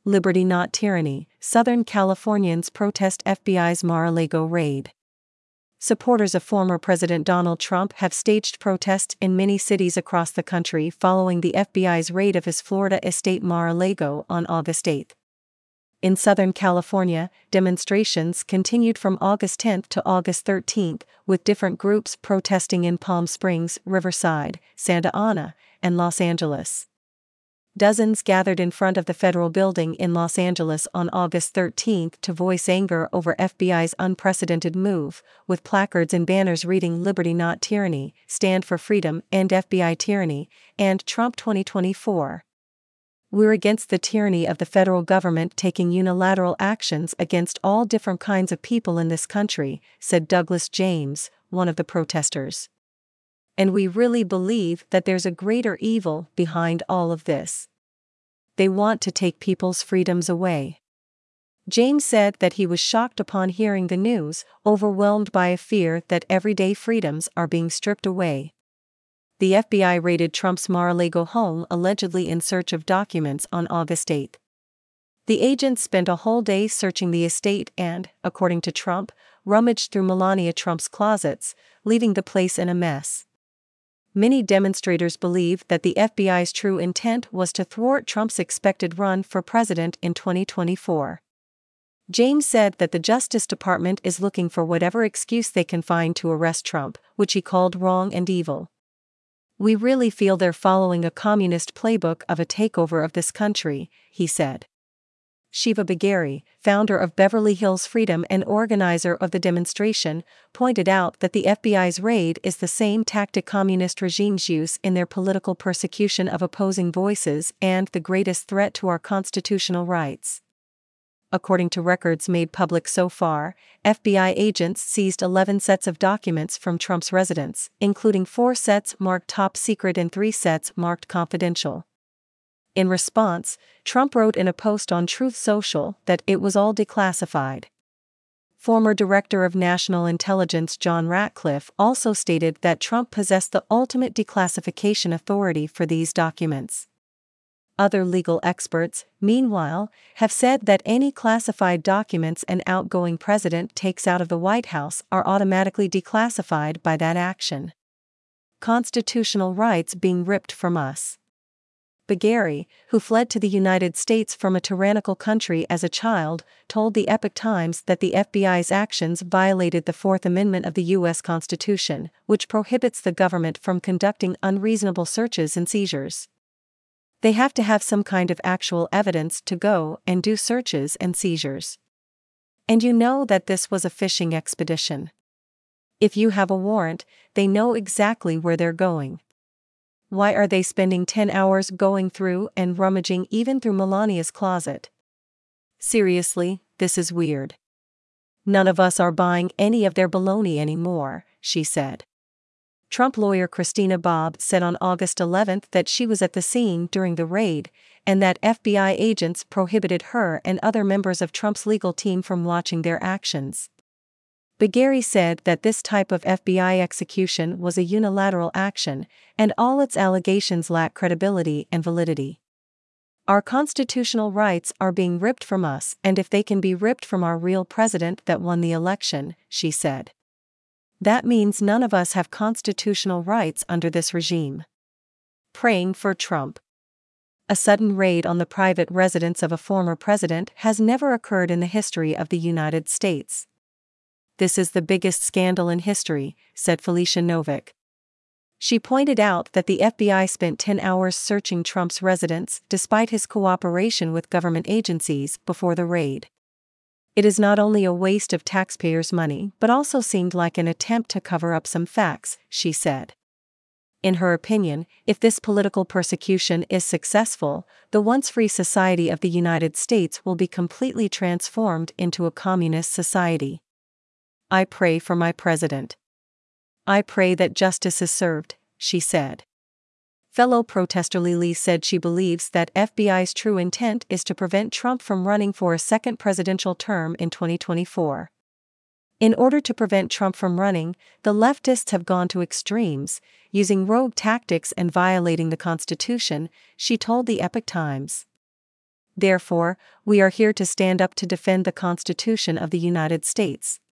Liberty Not Tyranny, Southern Californians protest FBI's Mar-a-Lago raid. Supporters of former President Donald Trump have staged protests in many cities across the country following the FBI's raid of his Florida estate Mar-a-Lago on August 8. In Southern California, demonstrations continued from August 10 to August 13, with different groups protesting in Palm Springs, Riverside, Santa Ana, and Los Angeles. Dozens gathered in front of the federal building in Los Angeles on August 13 to voice anger over FBI's unprecedented move, with placards and banners reading "Liberty Not Tyranny," "Stand for Freedom," and "FBI Tyranny," and "Trump 2024. We're against the tyranny of the federal government taking unilateral actions against all different kinds of people in this country," said Douglas James, one of the protesters. "And we really believe that there's a greater evil behind all of this. They want to take people's freedoms away." James said that he was shocked upon hearing the news, overwhelmed by a fear that everyday freedoms are being stripped away. The FBI raided Trump's Mar-a-Lago home allegedly in search of documents on August 8. The agents spent a whole day searching the estate and, according to Trump, rummaged through Melania Trump's closets, leaving the place in a mess. Many demonstrators believe that the FBI's true intent was to thwart Trump's expected run for president in 2024. James said that the Justice Department is looking for whatever excuse they can find to arrest Trump, which he called wrong and evil. "We really feel they're following a communist playbook of a takeover of this country," he said. Shiva Bagari, founder of Beverly Hills Freedom and organizer of the demonstration, pointed out that the FBI's raid is the same tactic communist regimes use in their political persecution of opposing voices and the greatest threat to our constitutional rights. According to records made public so far, FBI agents seized 11 sets of documents from Trump's residence, including 4 sets marked top secret and 3 sets marked confidential. In response, Trump wrote in a post on Truth Social that it was all declassified. Former Director of National Intelligence John Ratcliffe also stated that Trump possessed the ultimate declassification authority for these documents. Other legal experts, meanwhile, have said that any classified documents an outgoing president takes out of the White House are automatically declassified by that action. Constitutional rights being ripped from us. Bagari, who fled to the United States from a tyrannical country as a child, told the Epoch Times that the FBI's actions violated the Fourth Amendment of the U.S. Constitution, which prohibits the government from conducting unreasonable searches and seizures. They have to have some kind of actual evidence to go and do searches and seizures. And you know that this was a fishing expedition. If you have a warrant, they know exactly where they're going. Why are they spending 10 hours going through and rummaging even through Melania's closet? Seriously, this is weird. None of us are buying any of their baloney anymore, she said. Trump lawyer Christina Bobb said on August 11 that she was at the scene during the raid, and that FBI agents prohibited her and other members of Trump's legal team from watching their actions. Bagari said that this type of FBI execution was a unilateral action, and all its allegations lack credibility and validity. Our constitutional rights are being ripped from us, and if they can be ripped from our real president that won the election, she said, that means none of us have constitutional rights under this regime. Praying for Trump. A sudden raid on the private residence of a former president has never occurred in the history of the United States. This is the biggest scandal in history, said Felicia Novick. She pointed out that the FBI spent 10 hours searching Trump's residence despite his cooperation with government agencies before the raid. It is not only a waste of taxpayers' money but also seemed like an attempt to cover up some facts, she said. In her opinion, if this political persecution is successful, the once free society of the United States will be completely transformed into a communist society. I pray for my president. I pray that justice is served, she said. Fellow protester Lily said she believes that FBI's true intent is to prevent Trump from running for a second presidential term in 2024. In order to prevent Trump from running, the leftists have gone to extremes, using rogue tactics and violating the Constitution, she told the Epoch Times. Therefore, we are here to stand up to defend the Constitution of the United States.